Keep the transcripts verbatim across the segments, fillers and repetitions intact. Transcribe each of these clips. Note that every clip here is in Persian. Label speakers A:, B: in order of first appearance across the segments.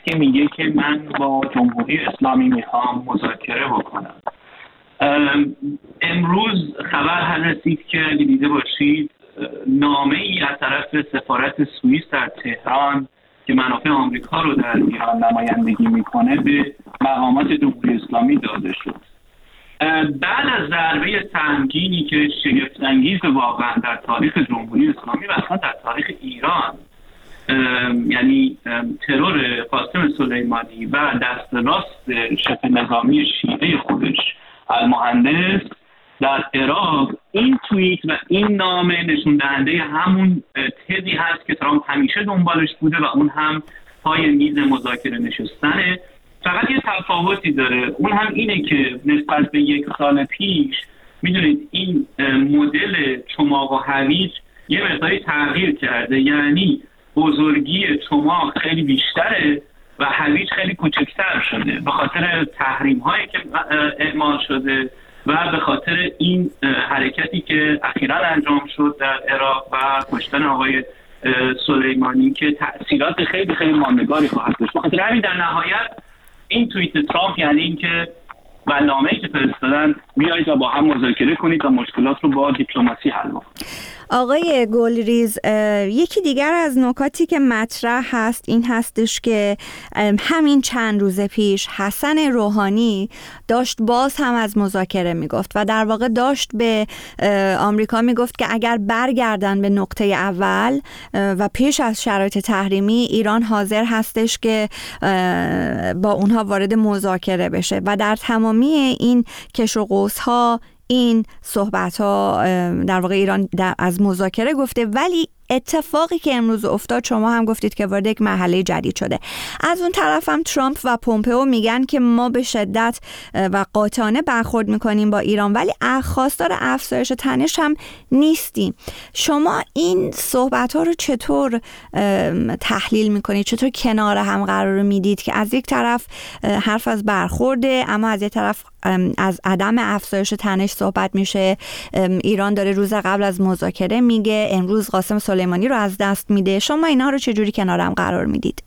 A: که میگه که من با جمهوری اسلامی میخوام مذاکره بکنم. امروز خبر هم رسید که اگه دیده باشید نامه ای از طرف سفارت سوئیس در تهران که منافع آمریکا رو در ایران نمایندگی میکنه به مقامات جمهوری اسلامی داده شد. بعد از ضربه سنگینی که شگفت‌انگیز واقعا در تاریخ جمهوری اسلامی و اصلا در تاریخ ایران، یعنی ترور قاسم سلیمانی و دست راست شبه نظامی شیعه خودش المهندس در عراق، این توییت و این نامه نشون دهنده همون تزی هست که ترامپ همیشه دنبالش بوده و اون هم پای میز مذاکره نشستنه. فقط یه تفاوتی داره، اون هم اینه که نسبت به یک سال پیش میدونید این مدل چماق و هویج یه مقداری تغییر کرده، یعنی بزرگی چماق خیلی بیشتره و هویج خیلی کوچکتر شده به خاطر تحریم هایی که اعمال شده و به خاطر این حرکتی که اخیراً انجام شد در عراق و کشتن آقای سلیمانی که تأثیرات خیلی خیلی ماندگاری خواهد داشت. به خاطر همین در نهایت این توییت ترامپ یعنی این که و نامه‌ای که فرستادن بیایید و با هم مذاکره کنید و مشکلات رو با دیپلماسی حل کنید.
B: آقای گلریز، یکی دیگر از نکاتی که مطرح هست این هستش که همین چند روز پیش حسن روحانی داشت باز هم از مذاکره میگفت و در واقع داشت به آمریکا میگفت که اگر برگردن به نقطه اول و پیش از شرایط تحریمی، ایران حاضر هستش که با اونها وارد مذاکره بشه و در تمامی این کش و قوس ها این صحبت ها در واقع ایران از مذاکره گفته. ولی اتفاقی که امروز افتاد، شما هم گفتید که وارد یک مرحله جدید شده. از اون طرف هم ترامپ و پومپئو میگن که ما به شدت و قاطعانه برخورد میکنیم با ایران ولی خواستار افزایش تنش هم نیستیم. شما این صحبت ها رو چطور تحلیل میکنید؟ چطور کنار هم قرار میدید که از یک طرف حرف از برخورده اما از یک طرف از عدم افزایش تنش صحبت میشه؟ ایران داره روز قبل از مذاکره میگه، امروز قاسم سلیمانی رو از دست میده. شما اینا رو چجوری کنار هم قرار میدید؟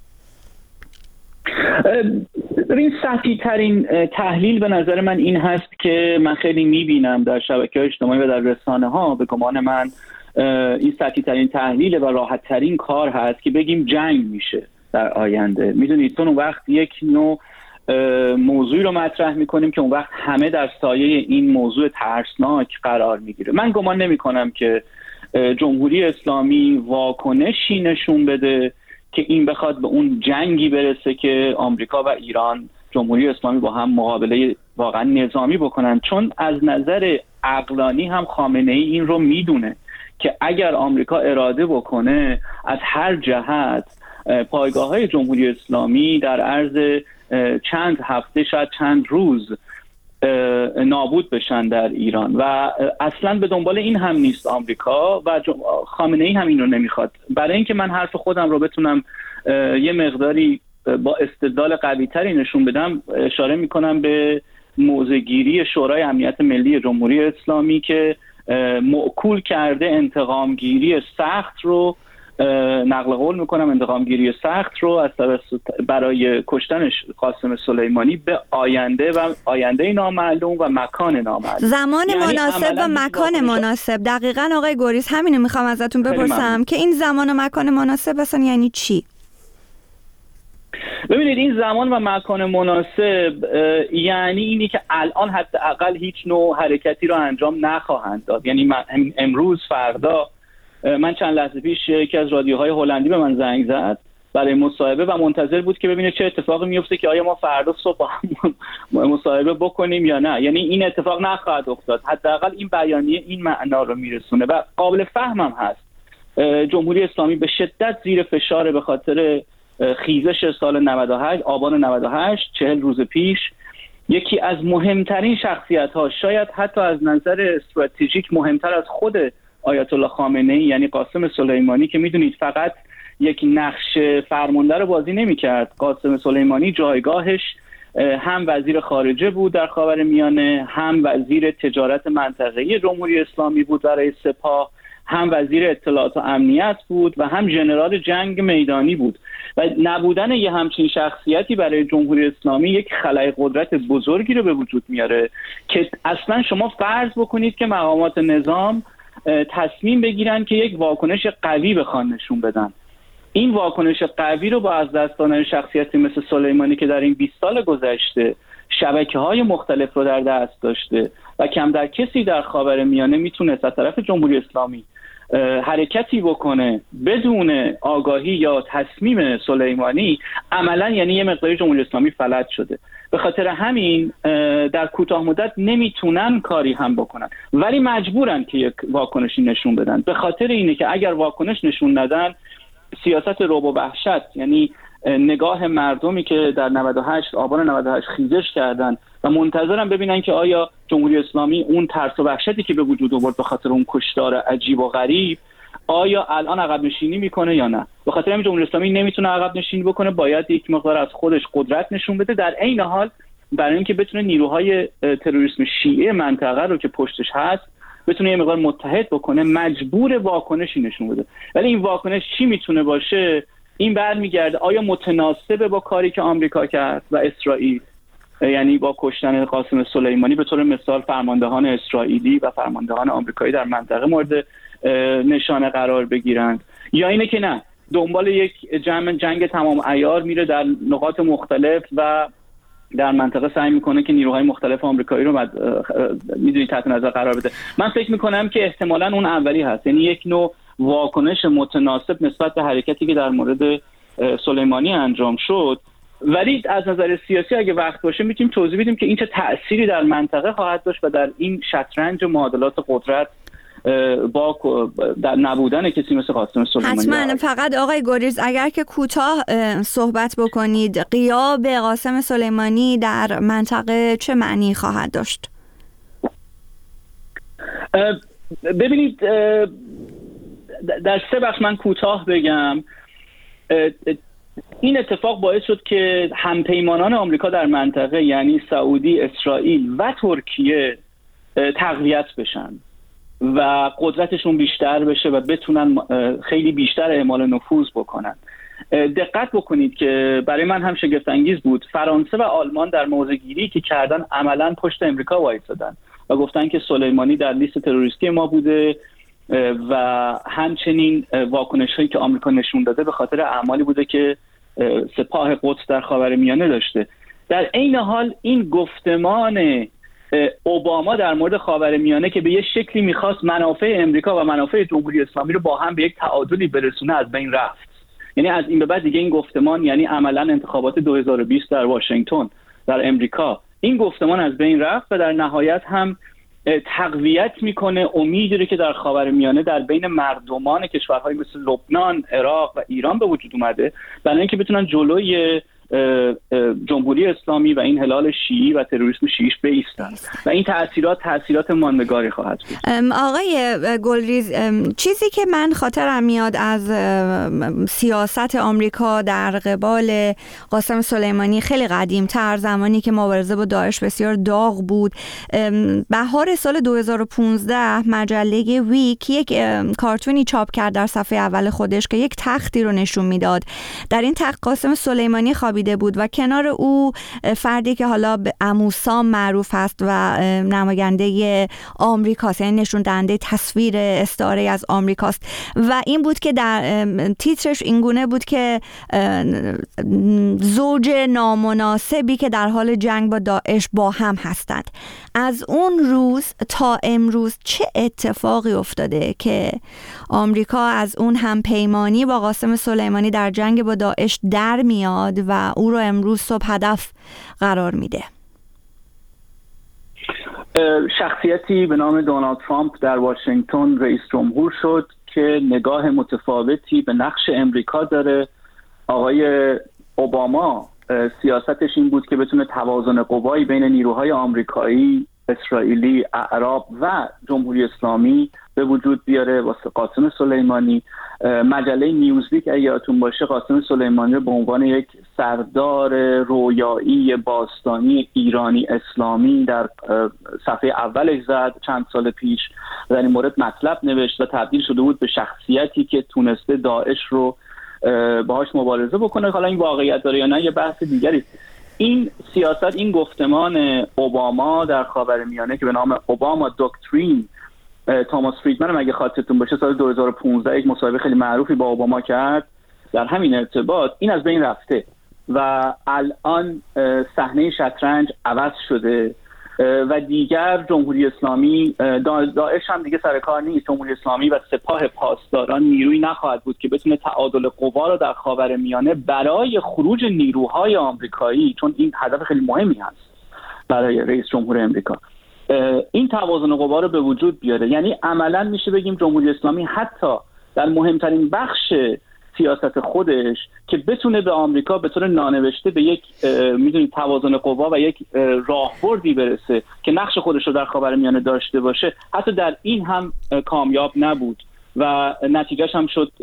A: این سطحی ترین تحلیل به نظر من این هست که من خیلی میبینم در شبکه‌های اجتماعی و در رسانه ها، به گمان من این سطحی ترین تحلیل و راحت ترین کار هست که بگیم جنگ میشه در آینده. میدونید چون اون وقت یک نوع موضوعی رو مطرح میکنیم که اون وقت همه در سایه این موضوع ترسناک قرار میگیره. من گمان نمی کنم که جمهوری اسلامی واکنشی نشون بده که این بخواد به اون جنگی برسه که آمریکا و ایران، جمهوری اسلامی با هم مقابله واقعا نظامی بکنن، چون از نظر عقلانی هم خامنه‌ای این رو میدونه که اگر آمریکا اراده بکنه از هر جهت پایگاه‌های جمهوری اسلامی در عرض چند هفته شاید چند روز نابود بشن در ایران و اصلا به دنبال این هم نیست آمریکا و خامنه‌ای هم این رو نمیخواد. برای اینکه من حرف خودم رو بتونم یه مقداری با استدلال قوی تری نشون بدم، اشاره میکنم به موضع‌گیری شورای امنیت ملی جمهوری اسلامی که موکول کرده انتقامگیری سخت رو، نقل قول میکنم انتقامگیری سخت رو از برای کشتن قاسم سلیمانی به آینده و آینده نامعلوم و مکان نامعلوم،
B: زمان یعنی مناسب و مکان مناسب. دقیقاً آقای گوریز همینو میخوام ازتون بپرسم که این زمان و مکان مناسب اصلا یعنی چی؟
A: ببینید این زمان و مکان مناسب یعنی اینی که الان حداقل هیچ نوع حرکتی رو انجام نخواهند داد. یعنی امروز فردا، من چند لحظه پیش یکی از رادیوهای هلندی به من زنگ زد برای مصاحبه و منتظر بود که ببینه چه اتفاقی میفته که آیا ما فردا صبح مصاحبه بکنیم یا نه. یعنی این اتفاق نخواهد افتاد. حداقل این بیانیه این معنا رو میرسونه و قابل فهمم هست. جمهوری اسلامی به شدت زیر فشار به خاطر خیزش سال نود و هشت، آبان نود و هشت، چهل روز پیش. یکی از مهمترین شخصیت‌ها، شاید حتی از نظر استراتژیک مهمتر از خود آیت الله خامنه‌ای یعنی قاسم سلیمانی که میدونید فقط یک نقش فرمانده رو بازی نمی‌کرد. قاسم سلیمانی جایگاهش هم وزیر خارجه بود در خاورمیانه، هم وزیر تجارت منطقه‌ای جمهوری اسلامی بود برای سپاه، هم وزیر اطلاعات و امنیت بود و هم ژنرال جنگ میدانی بود و نبودن یه همچین شخصیتی برای جمهوری اسلامی یک خلأ قدرت بزرگی رو به وجود میاره که اصلا شما فرض بکنید که مقامات نظام تصمیم بگیرن که یک واکنش قوی بخوان نشون بدن. این واکنش قوی رو با از دست دادن شخصیتی مثل سلیمانی که در این بیست سال گذشته شبکه‌های مختلف رو در دست داشته و کم در کسی در خاورمیانه میتونست از طرف جمهوری اسلامی حرکتی بکنه بدون آگاهی یا تصمیم سلیمانی، عملا یعنی یه مقداری جمهوری اسلامی فلج شده. به خاطر همین در کوتاه مدت نمیتونن کاری هم بکنن، ولی مجبورن که یک واکنشی نشون بدن. به خاطر اینه که اگر واکنش نشون ندن، سیاست رعب و وحشت، یعنی نگاه مردمی که در نود و هشت آبان نود و هشت خیزش کردن و منتظرن ببینن که آیا جمهوری اسلامی اون ترس و وحشتی که به وجود آورد به خاطر اون کشتار عجیب و غریب آیا الان عقب نشینی میکنه یا نه. به خاطر همین جمهوری اسلامی نمیتونه عقب نشینی بکنه، باید یک مقدار از خودش قدرت نشون بده. در عین حال برای اینکه بتونه نیروهای تروریسم شیعه منطقه رو که پشتش هست بتونه یه مقدار متحد بکنه، مجبور واکنشی نشون بده. ولی این واکنش چی میتونه باشه؟ این برمیگرده آیا متناسبه با کاری که آمریکا کرد و اسرائیل، یعنی با کشتن قاسم سلیمانی به طور مثال فرماندهان اسرائیلی و فرماندهان آمریکایی در منطقه مورد نشانه قرار بگیرند، یا اینه که نه، دنبال یک جنگ جنگ تمام عیار میره در نقاط مختلف و در منطقه سعی میکنه که نیروهای مختلف آمریکایی رو مد... میدونی تحت نظر قرار بده. من فکر میکنم که احتمالاً اون اولی هست، یعنی یک نوع واکنش متناسب نسبت به حرکتی که در مورد سلیمانی انجام شد. ولی از نظر سیاسی اگه وقت باشه میتونیم توضیح بدیم که این چه تأثیری در منطقه خواهد داشت و در این شطرنج معادلات قدرت با در نبودن کسی مثل قاسم سلیمانی.
B: حتما. فقط آقای گریز اگر که کوتاه صحبت بکنید، غیاب قاسم سلیمانی در منطقه چه معنی خواهد داشت؟
A: ببینید، در سه بخش من کوتاه بگم. این اتفاق باعث شد که همپیمانان آمریکا در منطقه، یعنی سعودی، اسرائیل و ترکیه تقویت بشن و قدرتشون بیشتر بشه و بتونن خیلی بیشتر اعمال نفوذ بکنن. دقت بکنید که برای من هم شگفت انگیز بود، فرانسه و آلمان در موضع‌گیری که کردن عملاً پشت امریکا وایسادن و گفتن که سلیمانی در لیست تروریستی ما بوده و همچنین واکنش‌هایی که آمریکا نشون داده به خاطر اعمالی بوده که سپاه قدس در خاورمیانه داشته. در عین حال این گفتمان اوباما در مورد خاورمیانه که به یه شکلی میخواست منافع امریکا و منافع جمهوری اسلامی رو با هم به یک تعادلی برسونه از بین رفت. یعنی از این به بعد دیگه این گفتمان، یعنی عملا انتخابات دو هزار و بیست در واشنگتن در امریکا، این گفتمان از بین رفت و در نهایت هم تقویت میکنه امیدی رو که در خاورمیانه در بین مردمان کشورهای مثل لبنان، عراق و ایران به وجود اومده، برای اینکه بتونن جلوی جمهوری اسلامی و این هلال شیعی و تروریسم شیعیش بایستن و این تأثیرات تأثیرات ماندگاری خواهد بود.
B: آقای گلریز، چیزی که من خاطرم میاد از سیاست آمریکا در قبال قاسم سلیمانی خیلی قدیم‌تر، زمانی که مبارزه با داعش بسیار داغ بود، بهار سال دو هزار و پانزده مجله ویک یک کارتونی چاپ کرد در صفحه اول خودش که یک تختی رو نشون میداد. در این تخت قاسم سلیمانی خوابیده بود و کنار او فردی که حالا به عموسام معروف هست و نماینده آمریکاست، یعنی نشون دهنده تصویر استعاره از آمریکاست و این بود که در تیترش اینگونه بود که زوج نامناسبی که در حال جنگ با داعش با هم هستند. از اون روز تا امروز چه اتفاقی افتاده که آمریکا از اون همپیمانی با قاسم سلیمانی در جنگ با داعش در میاد و او رو امروز صبح هدف قرار میده؟
A: شخصیتی به نام دونالد ترامپ در واشنگتن رئیس جمهور شد که نگاه متفاوتی به نقش امریکا داره. آقای اوباما سیاستش این بود که بتونه توازن قوایی بین نیروهای آمریکایی، اسرائیلی، اعراب و جمهوری اسلامی به وجود بیاره واسه قاسم سلیمانی. مجله نیوزویک اگه یادتون باشه قاسم سلیمانی رو به عنوان یک سردار رویایی باستانی ایرانی اسلامی در صفحه اولش زد چند سال پیش، در این مورد مطلب نوشت و تبدیل شده بود به شخصیتی که تونسته داعش رو باهاش مبارزه بکنه. حالا این واقعیت داره یا نه یه بحث دیگری. این سیاست، این گفتمان اوباما در خاورمیانه که به نام اوباما دکترین، توماس فریدمن اگه خاطرتون باشه سال دو هزار و پانزده یک مصاحبه خیلی معروفی با اوباما کرد در همین ارتباط، این از بین رفته و الان صحنه شطرنج عوض شده و دیگر جمهوری اسلامی، داعش هم دیگه سر کار نیست. جمهوری اسلامی و سپاه پاسداران نیرویی نخواهد بود که بتونه تعادل قوا رو در خاورمیانه برای خروج نیروهای آمریکایی، چون این هدف خیلی مهمی هست برای رئیس جمهور آمریکا، این توازن قوا رو به وجود بیاره. یعنی عملاً میشه بگیم جمهوری اسلامی حتی در مهمترین بخش سیاست خودش که بتونه به آمریکا به طور نانوشته به یک میدونید توازن قوا و یک راهبردی برسه که نقش خودش رو در خاورمیانه داشته باشه، حتی در این هم کامیاب نبود و نتیجهش هم شد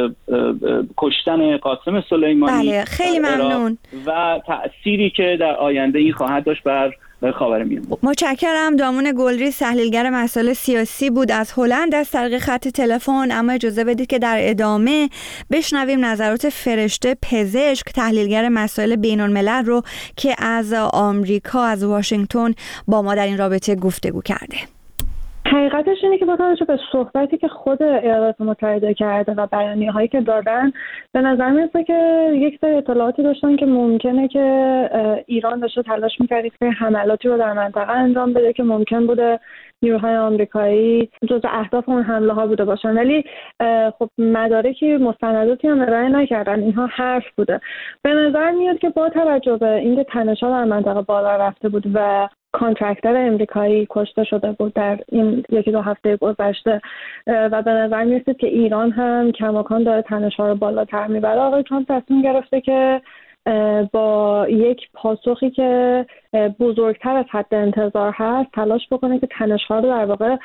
A: کشتن قاسم سلیمانی.
B: بله، خیلی ممنون.
A: و تأثیری که در آینده این خواهد داشت بر خاورمیانه.
B: متشکرم. دامون گلریز تحلیلگر مسائل سیاسی بود از هلند از طریق خط تلفن. اما اجازه بدید که در ادامه بشنویم نظرات فرشته پزشک، تحلیلگر مسائل بین الملل رو که از آمریکا، از واشنگتن با ما در این رابطه گفتگو کرده.
C: حقیقتش اینه که با توجه به صحبتی که خود ایالات متحده کرده و بیانیه‌هایی که دادن، به نظر میاد که یک سری اطلاعاتی داشتن که ممکنه که ایران داشته تلاش می‌کرد که حملاتی رو در منطقه انجام بده که ممکن بوده نیروهای آمریکایی جزء اهداف اون حمله ها بوده باشن، ولی خب مدارکی مستنداتی هم ارائه نکردن. اینها حرف بوده. به نظر میاد که با توجه به اینکه تنش‌ها در منطقه بالا رفته بود و کانترکتر امریکایی کشته شده بود در این یکی دو هفته گذشته و به نظر میاد که ایران هم کماکان داره تنش‌ها رو بالاتر میبره، آقای ترامپ تصمیم گرفته که با یک پاسخی که بزرگتر از حد انتظار هست تلاش بکنه که تنش‌ها رو در واقع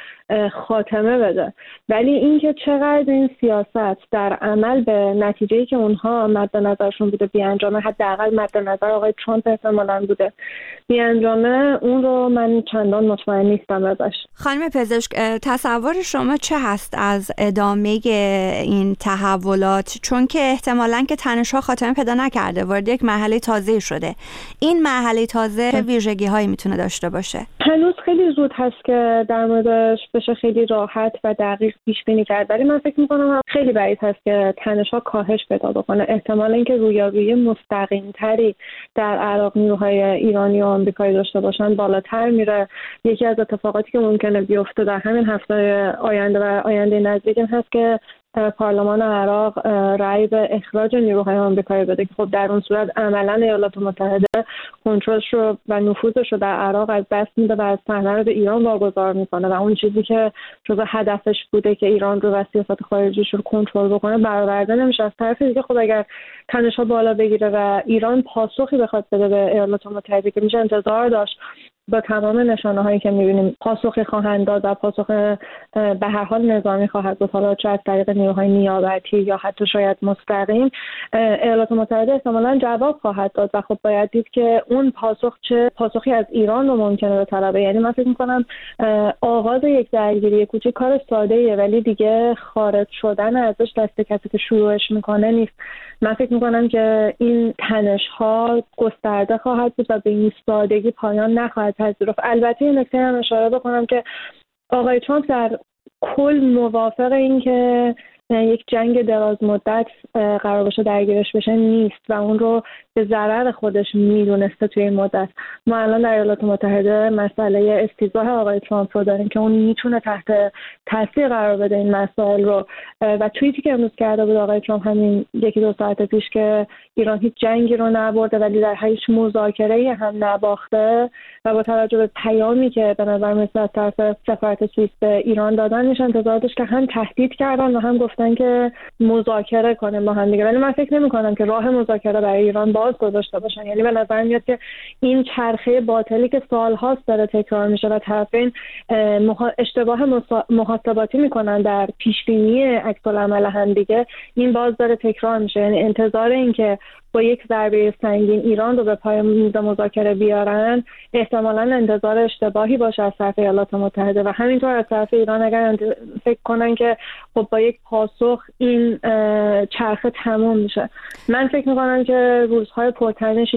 C: خاتمه بده. ولی اینکه چقدر این سیاست در عمل به نتیجه‌ای که اونها مد نظرشون بوده بیانجامه، حداقل مد نظر آقای ترامپ احتمالاً بوده بیانجامه، اون رو من چندان مطمئن نیستم ازش.
B: خانم پزشک، تصور شما چه هست از ادامه این تحولات؟ چون که احتمالاً که تنش‌ها خاتمه پیدا نکرده، وارد یک مرحله تازه شده. این مرحله تازه ویژگی هایی میتونه داشته باشه؟
C: هنوز خیلی زود هست که در موردش بشه خیلی راحت و دقیق پیش بینی کرد، ولی من فکر میکنم خیلی بعید هست که تنش‌ها کاهش پیدا بکنه. احتمال اینکه رویارویی مستقیم تری در عراق نیروهای ایرانی و آمریکایی داشته باشن بالاتر میره. یکی از اتفاقاتی که ممکنه بیفته در همین هفته آینده و آینده نزدیک هست که پارلمان عراق رأی به اخراج نیروهای آمریکایی بده که خب در اون صورت عملاً ایالات متحده کنترلش رو و نفوذش رو در عراق از دست میده و از صحنه رو به ایران واگذار میکنه و اون چیزی که جزء هدفش بوده که ایران رو و سیاست خارجیش رو کنترل بکنه برآورده نمیشه. از طرف دیگه خب اگر تنش‌ها بالا بگیره و ایران پاسخی بخواد بده به ایالات متحده که میشه انتظار داشت با تمام نشانه هایی که میبینیم پاسخی خواهند داد و پاسخ به هر حال نظامی خواهد بود، حالا چه از طریق نیروهای نیابتی یا حتی شاید مستقیم، ایالات متحده احتمالاً جواب خواهد داد و خب باید دید که اون پاسخ چه پاسخی از ایران رو ممکنه به طلبه. یعنی من فکر میکنم آغاز یک درگیری کوچیک کار ساده ایه، ولی دیگه خارج شدن ازش دست کسی که شروعش میکنه نیست. من فکر میکنم که این تنش ها گسترده خواهد بود و به این سادگی پایان نخواهد پذیرفت. البته این نکته هم اشاره بکنم که آقای ترامپ در کل موافق این که یک جنگ دراز مدت قرار باشه درگیرش بشه نیست و اون رو به ضرر خودش میدونسته توی این مدت. ما الان در ایالات متحده مسئله استیضاح آقای ترامپ رو داریم که اون میتونه تحت تاثیر قرار بده این مسائل رو و توییتی که امروز کرده بود آقای ترامپ همین یکی دو ساعت پیش که ایران هیچ جنگی رو نبرده ولی در هیچ مذاکره‌ای هم نباخته و با توجه به پیامی که به نظر میاد از طرف سفارت سوئیس به ایران دادن میشه انتظار داشت که هم تهدید کردن و هم گفتن که مذاکره کنیم با هم دیگه، ولی من فکر نمی‌کنم که راه مذاکره برای ایران باز گذاشته باشن. یعنی به نظر میاد که این چرخه باطلی که سال‌هاست داره تکرار میشه و طرفین اشتباه محاسباتی میکنن در پیش‌بینی عکس‌العمل هم دیگه، این باز داره تکرار میشه. یعنی انتظار این که با یک ضربه سنگین ایران رو به پای میز مذاکره بیارن، احتمالاً انتظار اشتباهی باشه از طرف ایالات متحده و همینطور از طرف ایران اگر فکر کنن که خب با یک پاسخ این چرخه تموم میشه. من فکر میکنم که روزهای پرتنشی